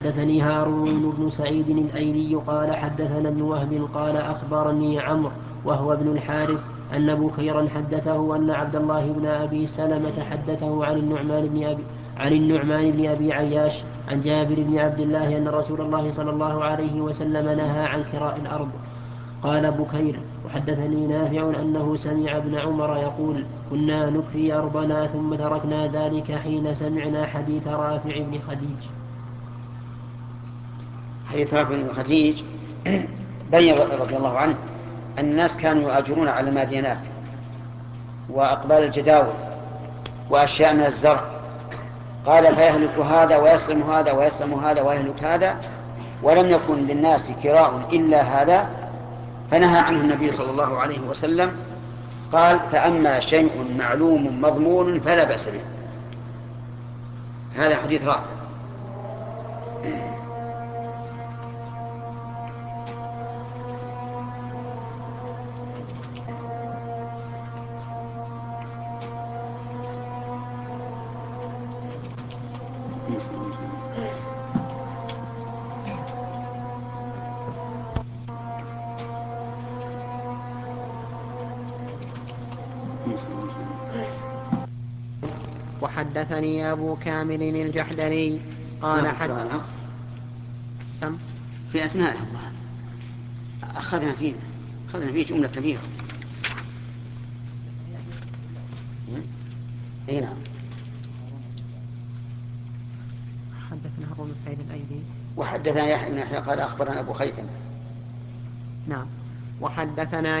حدثني هارون بن سعيد الأيلي قال حدثنا ابن وهب قال أخبرني عمرو وهو ابن الحارث أن بكيرا حدثه أن عبد الله بن أبي سلمة حدثه عن النعمان بن أبي عياش عن جابر بن عبد الله أن رسول الله صلى الله عليه وسلم نهى عن كراء الأرض. قال بكير: وحدثني نافع أنه سمع ابن عمر يقول: كنا نكفي أرضنا ثم تركنا ذلك حين سمعنا حديث رافع بن خديج. حديث رافع بن خديج بين رضي الله عنه أن الناس كانوا يؤجرون على المادينات وأقبال الجداول وأشياء من الزرع. قال: فيهلك هذا ويسلم هذا ويسلم هذا ويهلك هذا، ولم يكن للناس كراء إلا هذا، فنهى عنه النبي صلى الله عليه وسلم. قال: فأما شيء معلوم مضمون فلا بأس به. هذا حديث رافع. وحدثني أبو كامل الجحدري قال في أثناء أخذنا فيه جملة كبيرة. نعم. حدثنا هارون بن سعيد الأيلي وحدثنا يحيى بن يحيى قال أخبرنا أبو خيثمة. نعم. وحدثنا